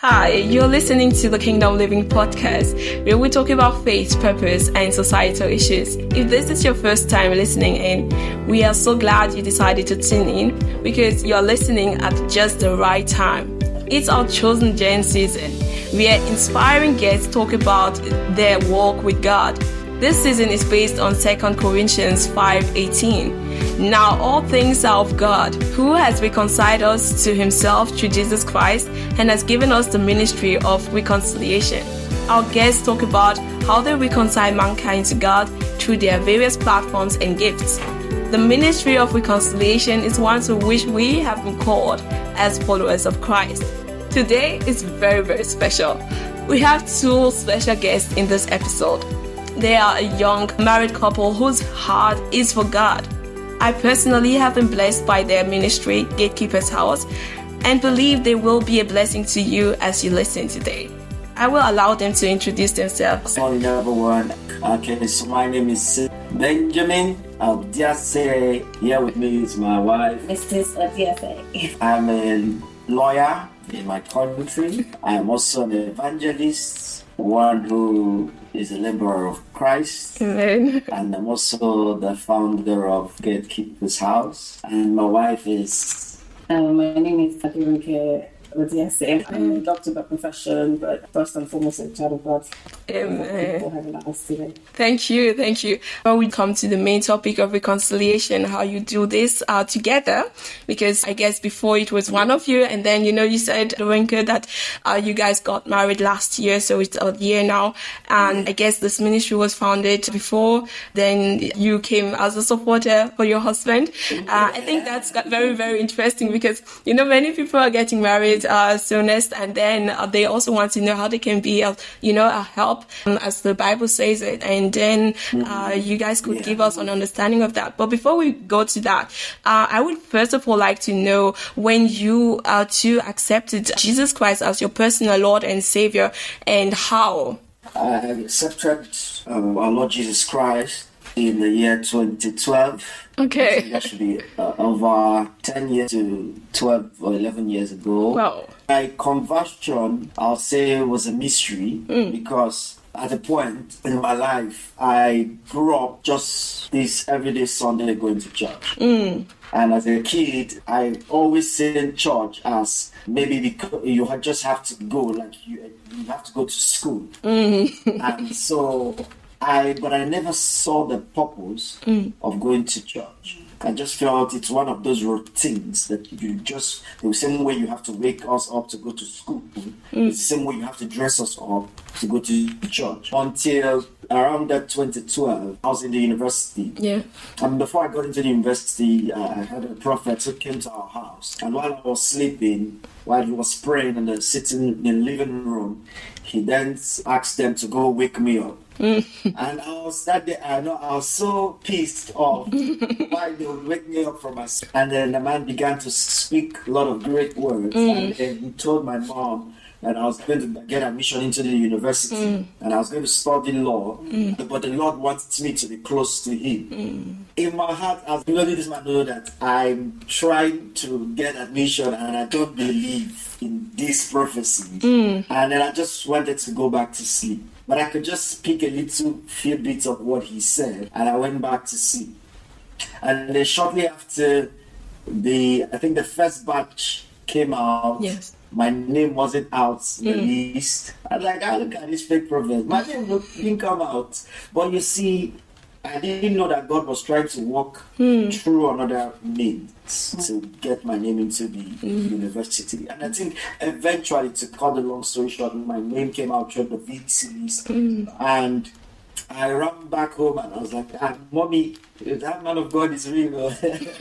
Hi, you're listening to the Kingdom Living Podcast, where we talk about faith, purpose, and societal issues. If this is your first time listening in, we are so glad you decided to tune in because you're listening at just the right time. It's our chosen Gen season, where inspiring guests talk about their walk with God. This season is based on 2 Corinthians 5:18. Now all things are of God, who has reconciled us to himself through Jesus Christ and has given us the ministry of reconciliation. Our guests talk about how they reconcile mankind to God through their various platforms and gifts. The ministry of reconciliation is one to which we have been called as followers of Christ. Today is very, very special. We have two special guests in this episode. They are a young married couple whose heart is for God. I personally have been blessed by their ministry, Gatekeeper's House, and believe they will be a blessing to you as you listen today. I will allow them to introduce themselves. Morning, everyone. Okay, so my name is Benjamin Odiase. Here with me is my wife, Mrs. Odiase. I'm a lawyer in my country. I am also an evangelist, one who is a laborer of Christ. Amen. And I'm also the founder of Gatekeeper's House. And my wife is... My name is Adirunke Odiase. I'm a doctor by profession, but first and foremost a child of God. Amen. For having us today. Thank you. When we come to the main topic of reconciliation, how you do this together, because I guess before it was one of you, and then you said, Adirunke, that you guys got married last year, so it's a year now, and I guess this ministry was founded before. Then you came as a supporter for your husband. I think that's very, very interesting because many people are getting married soonest, and then they also want to know how they can be a help, as the Bible says it, and then you guys could give us an understanding of that. But before we go to that, I would first of all like to know when you two accepted Jesus Christ as your personal Lord and Savior, and how. I accepted our Lord Jesus Christ in the year 2012. Okay. So that should be over 10 years to 12 or 11 years ago. Wow. My conversion, I'll say, was a mystery because at a point in my life, I grew up just this everyday Sunday going to church. And as a kid, I always seen church as maybe because you just have to go, like you have to go to school. And so but I never saw the purpose of going to church. I just felt it's one of those routines that the same way you have to wake us up to go to school, it's the same way you have to dress us up to go to church. Until around that 2012, I was in the university. Yeah. And before I got into the university, I had a prophet who came to our house. And while I was sleeping, while he was praying and sitting in the living room, he then asked them to go wake me up. And I was so pissed off why they would wake me up from my sleep. And then the man began to speak a lot of great words. And then he told my mom that I was going to get admission into the university and I was going to study law, but the Lord wanted me to be close to him. In my heart, I was letting this man know that I'm trying to get admission and I don't believe in this prophecy. And then I just wanted to go back to sleep. But I could just pick a few bits of what he said, and I went back to sleep. And then shortly after I think the first batch came out, Yes. My name wasn't out the list. I was like, look at this fake prophet. My name didn't come out. But you see, I didn't know that God was trying to walk through another means to get my name into the university. And I think eventually, to cut the long story short, my name came out through the VC list. And I ran back home and I was like, Mommy, that man of God is real.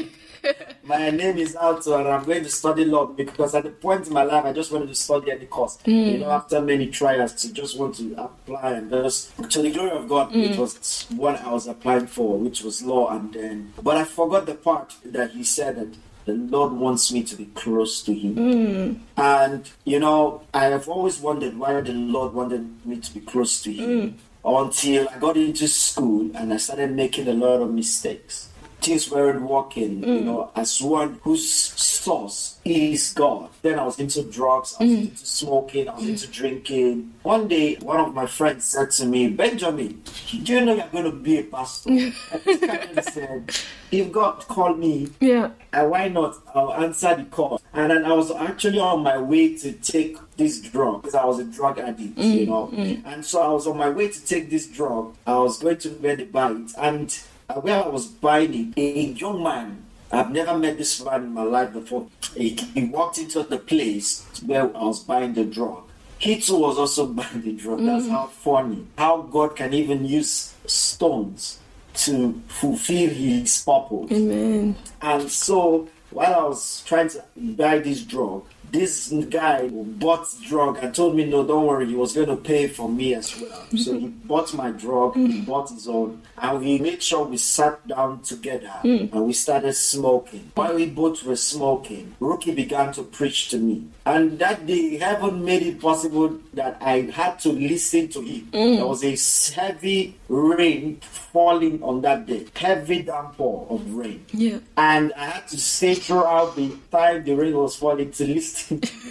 My name is out, and I'm going to study law because at the point in my life, I just wanted to study any course. After many trials, to just want to apply, and just to the glory of God, it was what I was applying for, which was law. But I forgot the part that he said that the Lord wants me to be close to him. And I have always wondered why the Lord wanted me to be close to him until I got into school and I started making a lot of mistakes. things weren't working, as one whose source is God. Then I was into drugs, I was into smoking, I was into drinking. One day, one of my friends said to me, Benjamin, do you know you're going to be a pastor? I just said, if God called me, why not? I'll answer the call. And then I was actually on my way to take this drug, because I was a drug addict, And so I was on my way to take this drug. I was going to where they buy it. And where I was buying it, a young man, I've never met this man in my life before. He walked into the place where I was buying the drug. He too was also buying the drug. That's how funny. How God can even use stones to fulfill his purpose. Amen. And so while I was trying to buy this drug, this guy bought drug and told me, no, don't worry, he was going to pay for me as well. So he bought my drug, he bought his own, and we made sure we sat down together and we started smoking. While we both were smoking, Rookie began to preach to me. And that day, heaven made it possible that I had to listen to him. There was a heavy rain falling on that day, heavy downpour of rain. Yeah. And I had to stay throughout the time the rain was falling to listen.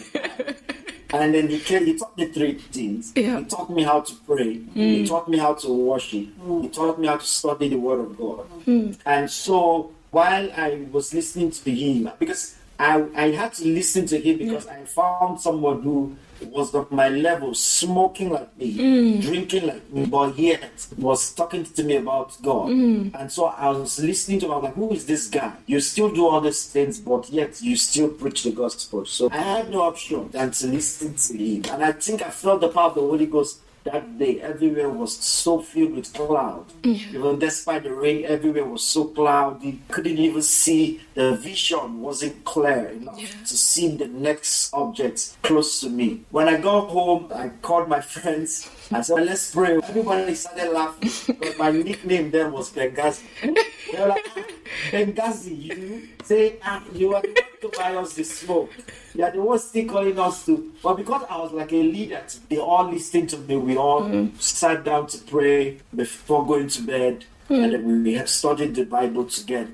And then he taught me 3 things. Yeah. He taught me how to pray. He taught me how to worship. He taught me how to study the Word of God. And so while I was listening to him, because I had to listen to him because I found someone who was of my level, smoking like me, drinking like me, but yet was talking to me about God. And so I was listening to him. I was like, who is this guy? You still do all these things, but yet you still preach the gospel. So I had no option than to listen to him. And I think I felt the power of the Holy Ghost that day. Everywhere was so filled with cloud. Even despite the rain, everywhere was so cloudy. Couldn't even see. The vision wasn't clear enough to see the next object close to me. When I got home, I called my friends. I said, let's pray. Everybody started laughing. But my nickname then was Benghazi. They were like, Benghazi, you say, you are the one to buy us the smoke. You are the one still calling us to. But because I was like a leader, they all listened to me. We all sat down to pray before going to bed. And then we had studied the Bible together.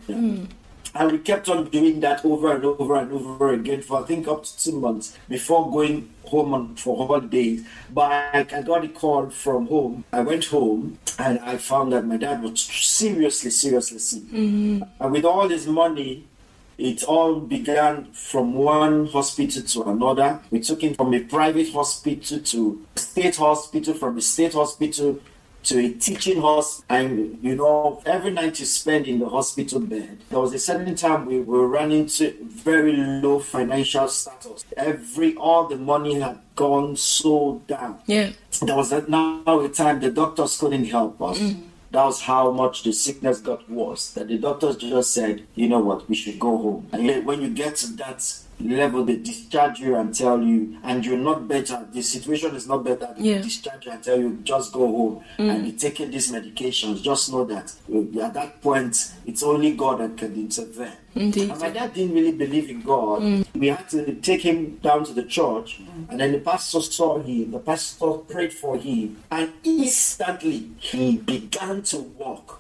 And we kept on doing that over and over and over again for I think up to 2 months before going home for holidays. But I got a call from home. I went home and I found that my dad was seriously sick. And with all his money, it all began from one hospital to another. We took him from a private hospital to a state hospital, from a state hospital to a teaching hospital. And, every night you spend in the hospital bed, there was a certain time we were running to very low financial status. All the money had gone so down. Yeah. There was now a time the doctors couldn't help us. That was how much the sickness got worse. That the doctors just said, you know what, we should go home. And when you get to that level, they discharge you and tell you, and you're not better, the situation is not better, they discharge you and tell you, just go home and you're taking these medications. Just know that at that point, it's only God that can intervene. Indeed. And my dad didn't really believe in God. We had to take him down to the church, and then the pastor saw him, the pastor prayed for him, and instantly he began to walk.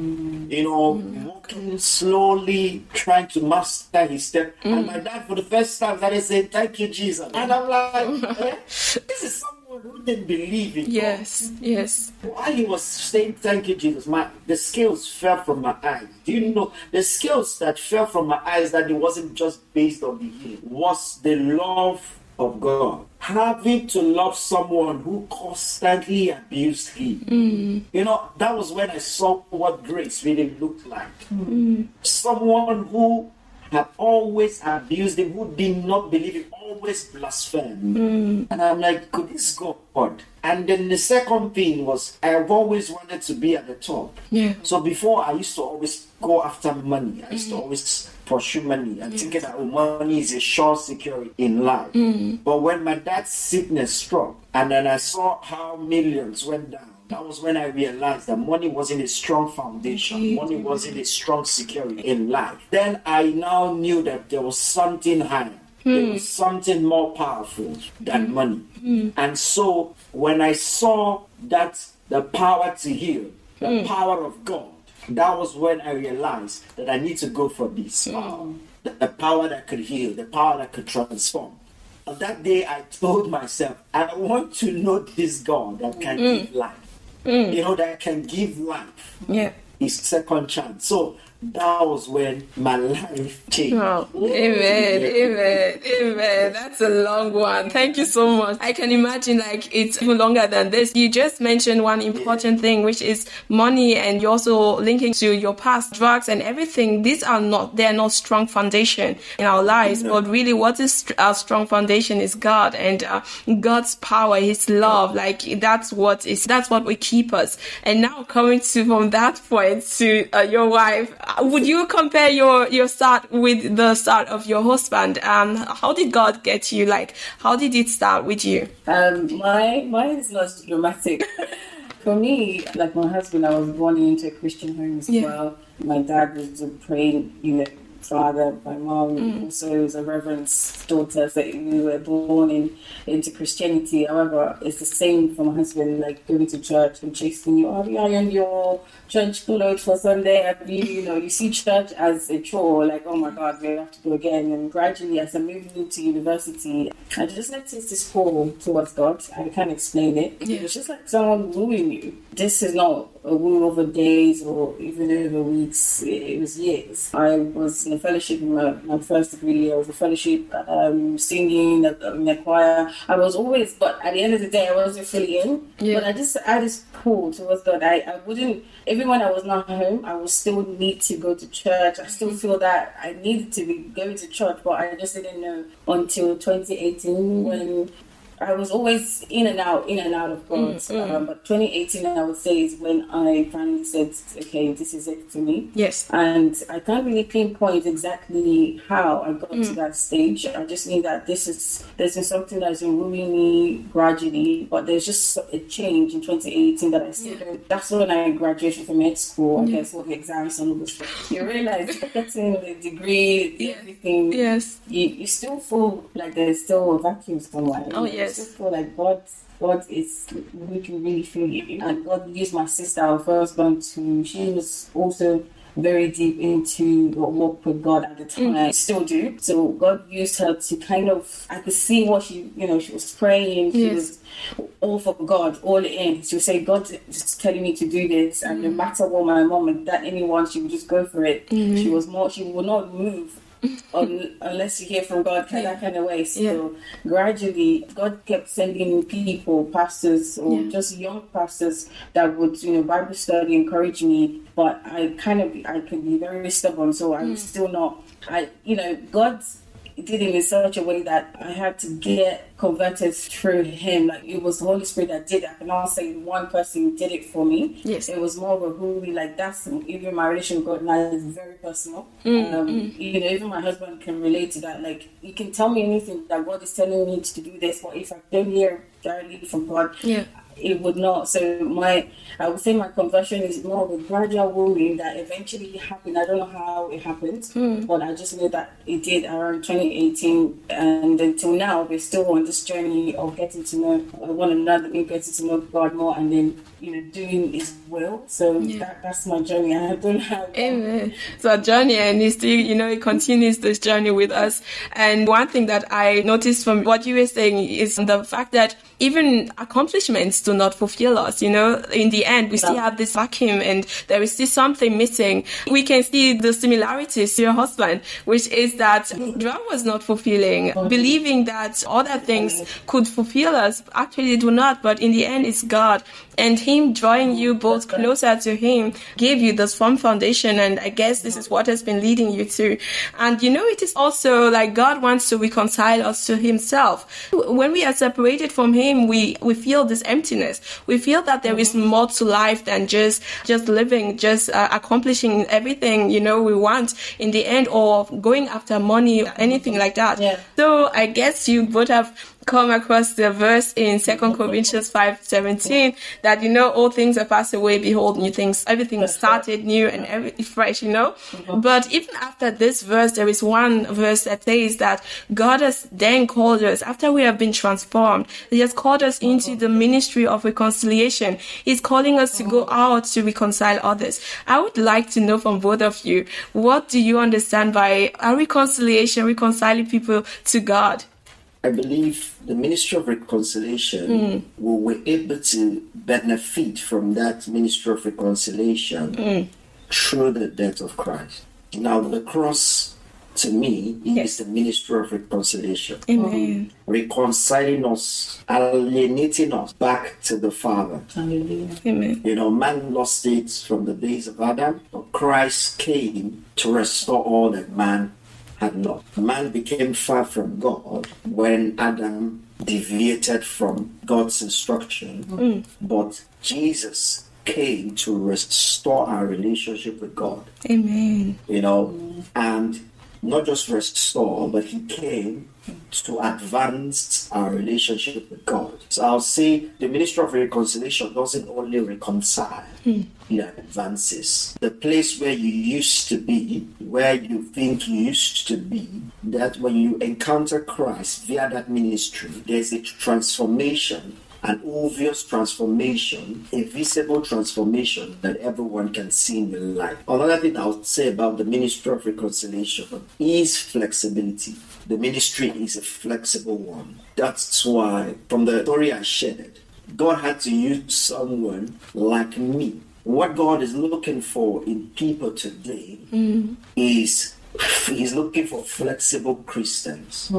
Walking slowly, trying to master his step. And my dad, for the first time, started saying, thank you, Jesus. And I'm like, this is someone who didn't believe in God. Yes. While he was saying, thank you, Jesus, the scales fell from my eyes. Do you know the scales that fell from my eyes, that it wasn't just based on the healing, was the love of God. Having to love someone who constantly abused him. That was when I saw what grace really looked like. Someone who had always abused him, who did not believe him, always blasphemed. And I'm like, could this go on? And then the second thing was, I've always wanted to be at the top. So before, I used to always go after money. I used to always pursue money and thinking that money is a sure security in life. But when my dad's sickness struck, and then I saw how millions went down, that was when I realized that money wasn't a strong foundation. Money wasn't a strong security in life. Then I now knew that there was something higher. There was something more powerful than money. And so when I saw that the power to heal, the power of God, that was when I realized that I need to go for this power. The power that could heal, the power that could transform. On that day, I told myself, I want to know this God that can give life. That can give life. Yeah. His second chance. So that was when my life changed. Oh, amen. That's a long one. Thank you so much. I can imagine it's even longer than this. You just mentioned one important thing, which is money, and you're also linking to your past, drugs and everything. They're not strong foundation in our lives, but really what is our strong foundation is God and God's power, His love. That's what will keep us. And now coming from that point to your wife, would you compare your start with the start of your husband? How did God get you? How did it start with you? Mine is not dramatic. For me, my husband, I was born into a Christian home as well. My dad was a praying, father. My mom also was a reverend's daughter, so we were born into Christianity. However, it's the same for my husband, going to church and chasing you. Have you ironed your church clothes for Sunday? Have you see church as a chore, oh my God, we have to go again. And gradually, as I moved into university, I just noticed this pull towards God. I can't explain it. Yeah. It's just like someone wooing you. This is not a woo over days or even over weeks. It was years. I was in a fellowship in my first degree year. I was a fellowship, singing in the choir. I was always, but at the end of the day, I wasn't fully in. Yeah. But I had this pull towards God. I wouldn't, even when I was not home, I would still need to go to church. I still feel that I needed to be going to church, but I just didn't know until 2018 when I was always in and out of God. But 2018, I would say, is when I finally said, okay, this is it for me. Yes. And I can't really pinpoint exactly how I got to that stage. I just knew that there's been something that's been wooing me gradually, but there's just a change in 2018 that I see. That's when I graduated from med school. I guess all the exams and all this stuff. You realize getting the degree, everything. Yes. You still feel like there's still a vacuum somewhere. Oh, yes. I just feel like God is, we can really feel you. And God used my sister, our first born, she was also very deep into walk with God at the time. Still do. So God used her to kind of, I could see what she was praying. She was all for God, all in. She would say, God is telling me to do this. And no matter what my mom and dad, anyone, she would just go for it. She would not move unless you hear from God, that kind of way. So gradually, God kept sending people, pastors, or just young pastors that would, Bible study, encourage me. But I could be very stubborn, so I was still not. God did it in such a way that I had to get converted through Him. It was the Holy Spirit that did it. I cannot say one person did it for me. Yes. It was more of a really that's even my relation with God now is very personal. Even my husband can relate to that. You can tell me anything that God is telling me to do this, but if I don't hear directly from God, it would not. So I would say my conversion is more of a gradual wooing that eventually happened. I don't know how it happened, but I just know that it did around 2018, and until now we're still on this journey of getting to know one another, getting to know God more, and then doing His will. So that's my journey. I don't have. Amen. So a journey, and it still, it continues this journey with us. And one thing that I noticed from what you were saying is the fact that even accomplishments do not fulfill us. In the end, we still have this vacuum, and there is still something missing. We can see the similarities to your husband, which is that drug was not fulfilling. Believing that other things could fulfill us, actually they do not. But in the end, it's God. And Him drawing you both closer to Him gave you this firm foundation, and I guess this is what has been leading you to. And it is also God wants to reconcile us to Himself. When we are separated from Him, we feel this emptiness. We feel that there is more to life than just living, just accomplishing everything we want in the end, or going after money or anything like that. So I guess you both have come across the verse in 2 Corinthians 5:17 that, all things are passed away, behold, new things, everything is started new and everything fresh, But even after this verse, there is one verse that says that God has then called us, after we have been transformed, He has called us into the ministry of reconciliation. He's calling us to go out to reconcile others. I would like to know from both of you, what do you understand by a reconciliation, reconciling people to God? I believe the ministry of reconciliation we're able to benefit from that ministry of reconciliation through the death of Christ. Now, the cross, to me, is the ministry of reconciliation. Amen. Reconciling us, alienating us back to the Father. Amen. Man lost it from the days of Adam, but Christ came to restore all that man had lost. Man became far from God when Adam deviated from God's instruction, but Jesus came to restore our relationship with God. Amen. And not just restore, but He came to advance our relationship with God. So I'll say the ministry of reconciliation doesn't only reconcile, it advances. The place where you used to be, where you think you used to be, that when you encounter Christ via that ministry, there's a transformation, an obvious transformation, a visible transformation that everyone can see in their life. Another thing I would say about the ministry of reconciliation is flexibility. The ministry is a flexible one. That's why, from the story I shared, God had to use someone like me. What God is looking for in people today is He's looking for flexible Christians.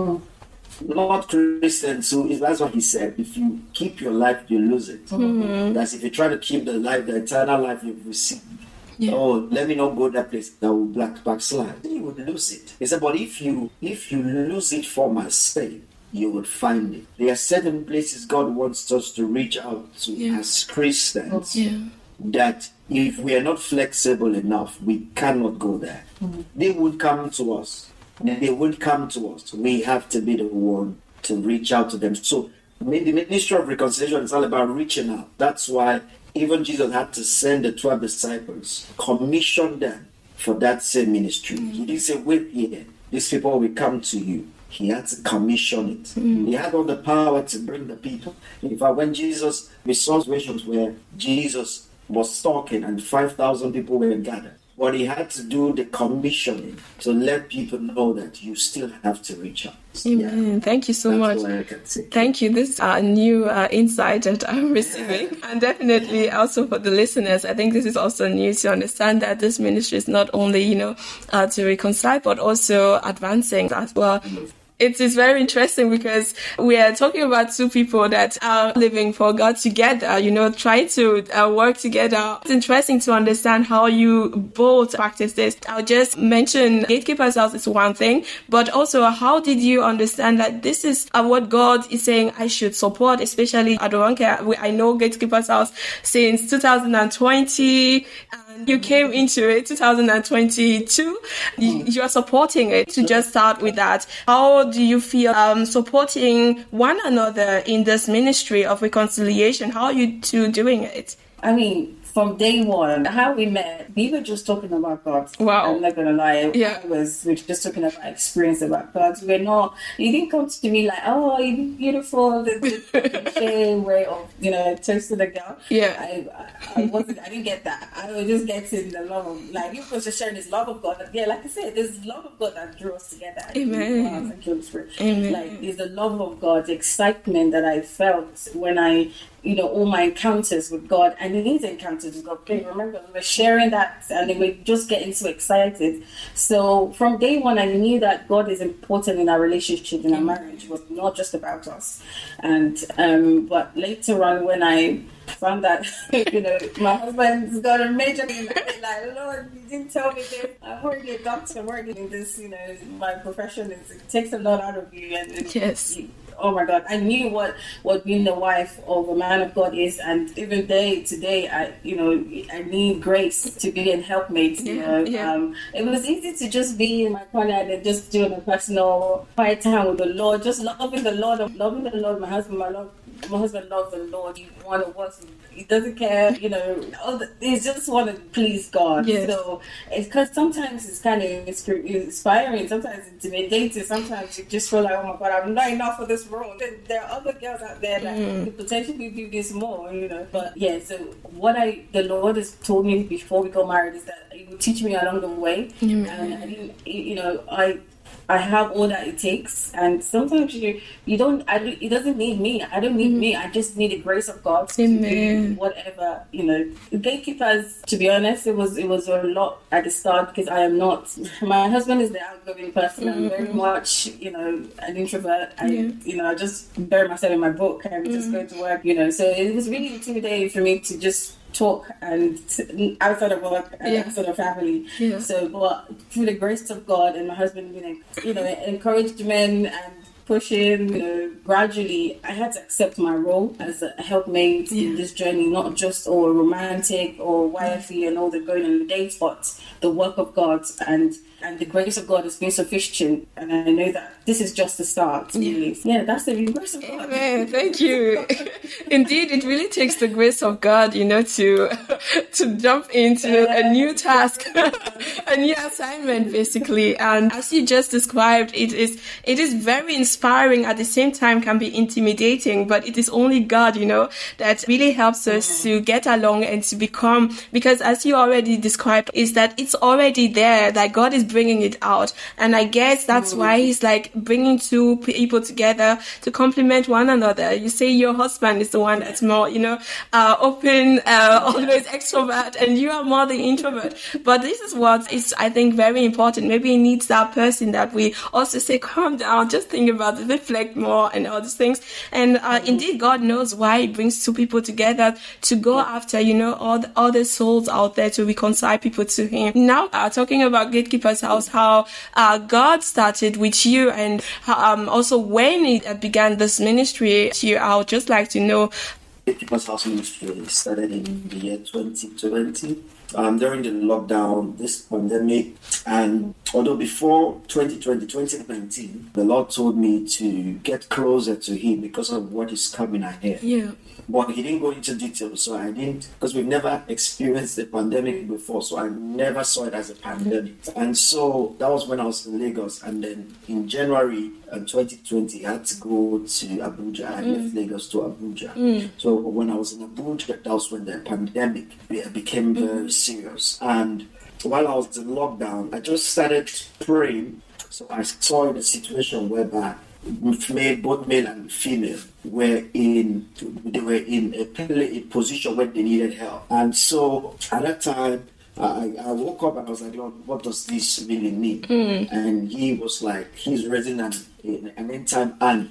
Not Christians that's what He said. If you keep your life, you lose it. That's if you try to keep the eternal life you've received. Yeah. Oh, let me not go that place that will backslide. You would lose it. He said, but if you lose it for my sake, you would find it. There are certain places God wants us to reach out to as Christians that if we are not flexible enough, we cannot go there. They would come to us. They won't come to us. We have to be the one to reach out to them. So the ministry of reconciliation is all about reaching out. That's why even Jesus had to send the 12 disciples, commission them for that same ministry. He didn't say, wait here, these people will come to you. He had to commission it. He had all the power to bring the people. In fact, when we saw situations where Jesus was talking and 5,000 people were gathered, but He had to do the commissioning to let people know that you still have to reach out. Amen. Yeah. Thank you so much. Thank you. This is a new insight that I'm receiving. And definitely also for the listeners, I think this is also new to understand that this ministry is not only, to reconcile, but also advancing as well. It is very interesting because we are talking about two people that are living for God together, trying to work together. It's interesting to understand how you both practice this. I'll just mention Gatekeeper's House is one thing, but also how did you understand that this is what God is saying I should support, especially Adoronke? I know Gatekeeper's House since 2020. You came into it 2022. You are supporting it. To just start with that, how do you feel supporting one another in this ministry of reconciliation? How are you two doing it? I mean, from day one, how we met, we were just talking about God. Wow. I'm not going to lie. Yeah. We were just talking about experience about God. You didn't come to me like, oh, you're beautiful, the cliche way of, toasting a girl. Yeah. I didn't get that. I was just getting the love of, like, you was just sharing this love of God. Yeah, like I said, there's love of God that drew us together. Amen. Thank you, Spirit. Amen. Like, it's the love of God, the excitement that I felt when I, all my encounters with God, and these encounters with God. Remember, we were sharing that, and we were just getting so excited. So from day one, I knew that God is important in our relationship, in our marriage. It was not just about us. And but later on, when I found that my husband's got a major like, Lord, you didn't tell me this. I'm already a doctor, I'm already in this, my profession it takes a lot out of you, and yes. oh my God, I knew what being the wife of a man of God is, and even today, I need grace to be a helpmate. It was easy to just be in my corner and just doing a personal quiet time with the Lord, just loving the Lord. My husband loves the Lord. He want to work. He doesn't care. He just want to please God. Yes. So it's because sometimes it's kind of inspiring, sometimes intimidating, sometimes you just feel like, oh my God, I'm not enough for this role. There are other girls out there that could potentially do this more, But yeah, so what the Lord has told me before we got married is that He will teach me along the way. And I have all that it takes, and sometimes it doesn't need me. I don't need me. I just need the grace of God to do whatever. Gatekeepers, to be honest, it was a lot at the start because I am not. My husband is the outgoing person. I'm very much an introvert. I just bury myself in my book and just go to work. So it was really intimidating for me to just talk and outside of work and outside of family. So, but through the grace of God and my husband, encouragement and pushing, gradually I had to accept my role as a helpmate in this journey, not just a romantic or wifey and all the going on the dates, but the work of God and the grace of God has been sufficient, and I know that this is just the start, really. Yeah, that's the grace of God. Amen. Thank you. Indeed, it really takes the grace of God, to jump into a new task, a new assignment, basically. And as you just described, it is very inspiring. At the same time, can be intimidating, but it is only God, that really helps us to get along and to become. Because as you already described, is that it's already there. That God is bringing it out, and I guess that's why He's like bringing two people together to complement one another. You say your husband is the one that's more open, always extrovert, and you are more the introvert, but this is what is, I think, very important. Maybe it needs that person that we also say, calm down, just think about it, reflect more, and all these things. And indeed, God knows why He brings two people together to go after all the other souls out there, to reconcile people to Him. Now talking about Gatekeepers House, how God started with you, and also when it began this ministry, I would just like to know. Gatekeepers House Ministry started in the year 2020. During the lockdown, this pandemic, and although before 2019, the Lord told me to get closer to Him because of what is coming ahead. Yeah. But He didn't go into details, so I didn't, because we've never experienced a pandemic before, so I never saw it as a pandemic. And so that was when I was in Lagos, and then in January 2020, I had to go to Abuja. I left Lagos to Abuja. So when I was in Abuja, that was when the pandemic became very serious. And while I was in lockdown, I just started praying. So I saw the situation whereby both male and female were in a position where they needed help. And so at that time, I woke up and I was like, Lord, what does this really mean? And He was like, He's raising an end time army.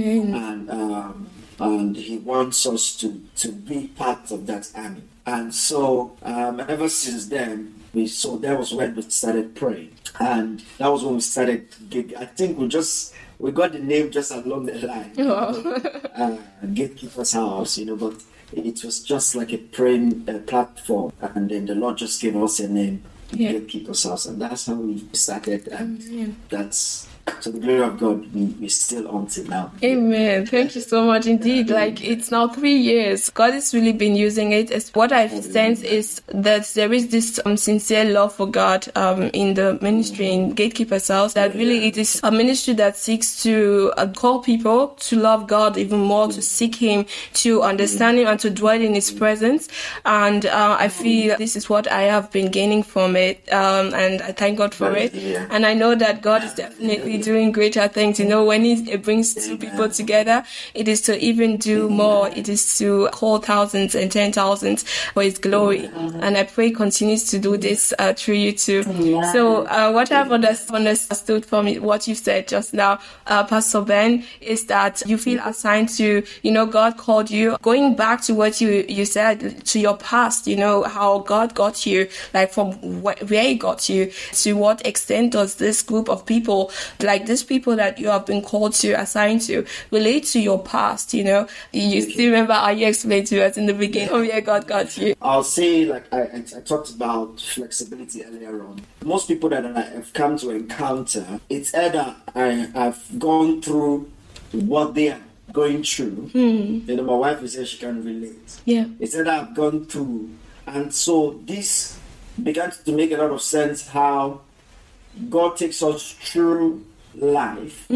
And He wants us to be part of that army. And so ever since then, that was when we started praying. And that was when we started, I think we got the name just along the line. Gatekeepers House, but it was just like a praying platform. And then the Lord just gave us a name, Gatekeepers House. And that's how we started. And that's, to the glory of God, we're still on till now. Amen. Thank you so much indeed. Like, it's now 3 years. God has really been using it. As what I've sensed is that there is this sincere love for God in the ministry in Gatekeepers House, that really it is a ministry that seeks to call people to love God even more, to seek Him, to understand Him, and to dwell in His presence. And I feel this is what I have been gaining from it, and I thank God for it. And I know that God is definitely doing greater things. When He brings two people together, it is to even do more. It is to call thousands and 10,000s for His glory. And I pray He continues to do this through you too. So what I've understood from what you said just now, Pastor Ben, is that you feel assigned to, God called you, going back to what you said, to your past, how God got you, like from where He got you, to what extent does this group of people like these people that you have been called to, assigned to, relate to your past, you know? You still remember how you explained to us in the beginning of where God got you? I'll say, like I talked about flexibility earlier on. Most people that I have come to encounter, it's either I've gone through what they are going through. You know, my wife is here, she can relate. Yeah. It's either I've gone through. And so this began to make a lot of sense, how God takes us through life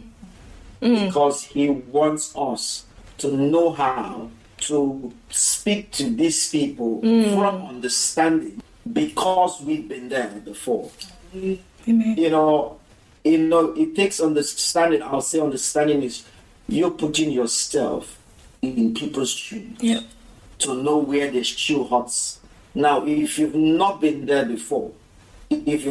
because He wants us to know how to speak to these people from understanding, because we've been there before. Amen. You know, it takes understanding. I'll say understanding is you're putting yourself in people's shoes to know where the shoe hurts. Now, if you've not been there before, you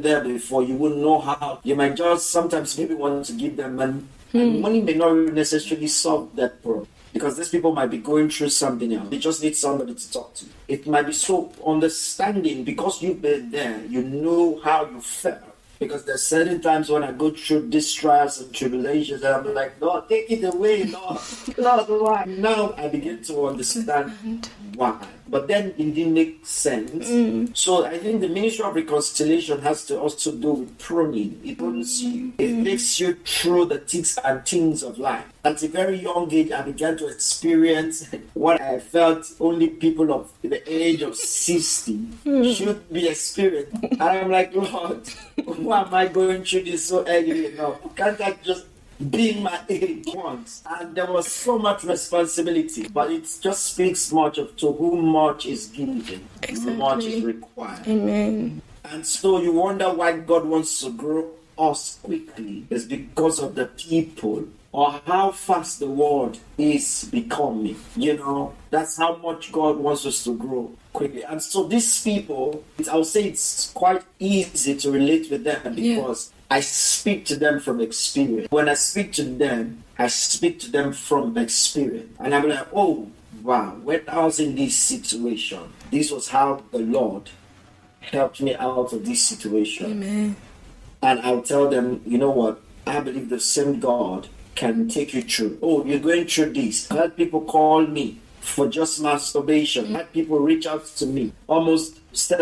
will know how. You might just sometimes maybe want to give them money. And money may not necessarily solve that problem, because these people might be going through something else. They just need somebody to talk to. It might be so understanding, because you've been there, you know how you felt. Because there's certain times when I go through these trials and tribulations, and I'm like, Lord, take it away, Lord. Lord, why? Now I begin to understand why. But then it didn't make sense. So I think the ministry of reconciliation has to also do with pruning. It prunes you. It takes you through the thicks and things of life. At a very young age, I began to experience what I felt only people of the age of 60 should be experiencing. And I'm like, Lord, why am I going through this so early enough? Can't I just be in my age once? And there was so much responsibility, but it just speaks much of to whom much is given, much is required. Amen. And so you wonder why God wants to grow us quickly. It's because of the people, or how fast the world is becoming. You know, that's how much God wants us to grow quickly. And so these people, I'll say it's quite easy to relate with them, because I speak to them from experience. When I speak to them, I speak to them from experience. And I'm like, oh, wow, when I was in this situation, this was how the Lord helped me out of this situation. Amen. And I'll tell them, you know what, I believe the same God can take you through. Oh, you're going through this. I had people call me for just masturbation. I had people reach out to me. Almost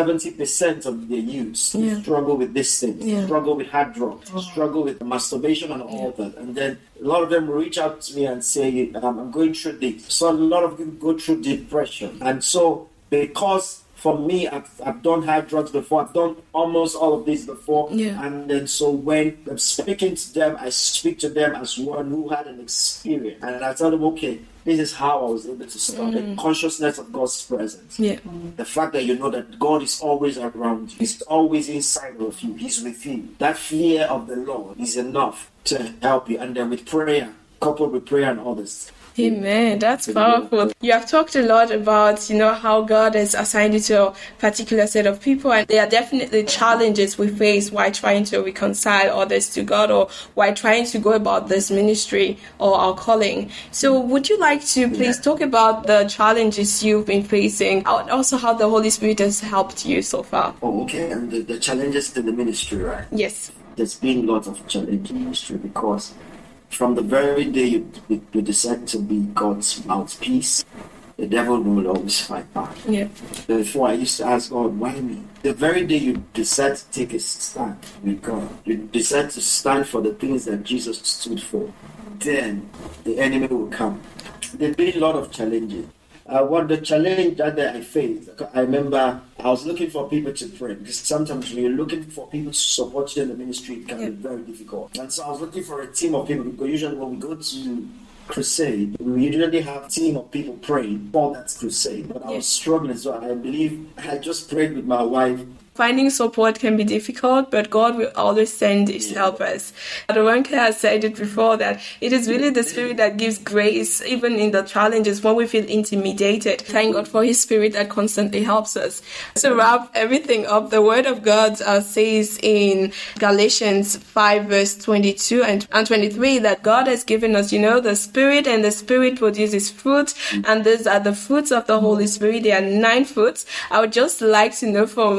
70% of the youths struggle with this thing, struggle with hard drugs, struggle with masturbation and all that. And then a lot of them reach out to me and say, I'm going through this. So a lot of them go through depression. And so because for me, I've done hard drugs before. I've done almost all of this before. And then so when I'm speaking to them, I speak to them as one who had an experience. And I tell them, okay, this is how I was able to start. The consciousness of God's presence. The fact that you know that God is always around you. He's always inside of you. He's with you. That fear of the Lord is enough to help you. And then with prayer, coupled with prayer and others. Amen. That's powerful. You have talked a lot about, you know, how God has assigned you to a particular set of people, and there are definitely challenges we face while trying to reconcile others to God, or while trying to go about this ministry or our calling. So would you like to please talk about the challenges you've been facing, and also how the Holy Spirit has helped you so far? Oh, okay. And the challenges to the ministry, right? Yes. There's been lots of challenges in the ministry, because from the very day you decide to be God's mouthpiece, the devil will always fight back. Before, I used to ask God, why me? The very day you decide to take a stand with God, you decide to stand for the things that Jesus stood for, then the enemy will come. There's been a lot of challenges. What the challenge that I faced, I remember I was looking for people to pray, because sometimes when you're looking for people to support you in the ministry, it can be very difficult. And so I was looking for a team of people, because usually when we go to crusade, we usually have a team of people praying for that crusade. But I was struggling, so I believe I just prayed with my wife. Finding support can be difficult, but God will always send His helpers. Adoranke has said it before, that it is really the Spirit that gives grace, even in the challenges when we feel intimidated. Thank God for His Spirit that constantly helps us. To wrap everything up, the Word of God says in Galatians 5 verse 22 and 23 that God has given us, you know, the Spirit, and the Spirit produces fruit, and these are the fruits of the Holy Spirit. There are 9 fruits. I would just like to know from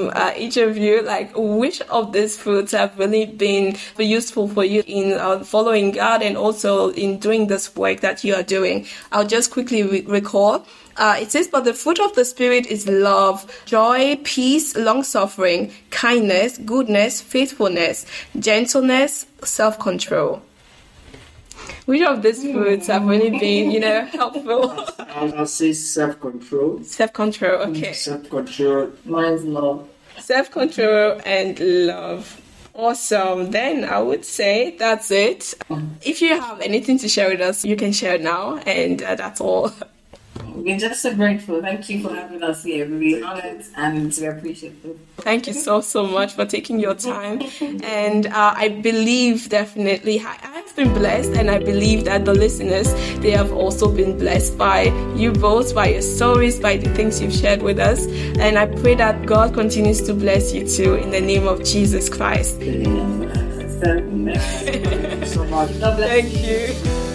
each of you, like which of these fruits have really been useful for you in following God and also in doing this work that you are doing. I'll just quickly recall. It says, but the fruit of the Spirit is love, joy, peace, long-suffering, kindness, goodness, faithfulness, gentleness, self-control. Which of these fruits have really been, helpful? I'll say self-control. Self-control, okay. Self-control. Mine's love. Self-control and love. Awesome. Then I would say that's it. If you have anything to share with us, you can share now, and that's all. We're just so grateful. Thank you for having us here. We're honored and we appreciate it. Thank you so much for taking your time. And I believe definitely I have been blessed, and I believe that the listeners, they have also been blessed by you both, by your stories, by the things you've shared with us. And I pray that God continues to bless you too in the name of Jesus Christ. Thank you so much. God bless Thank you.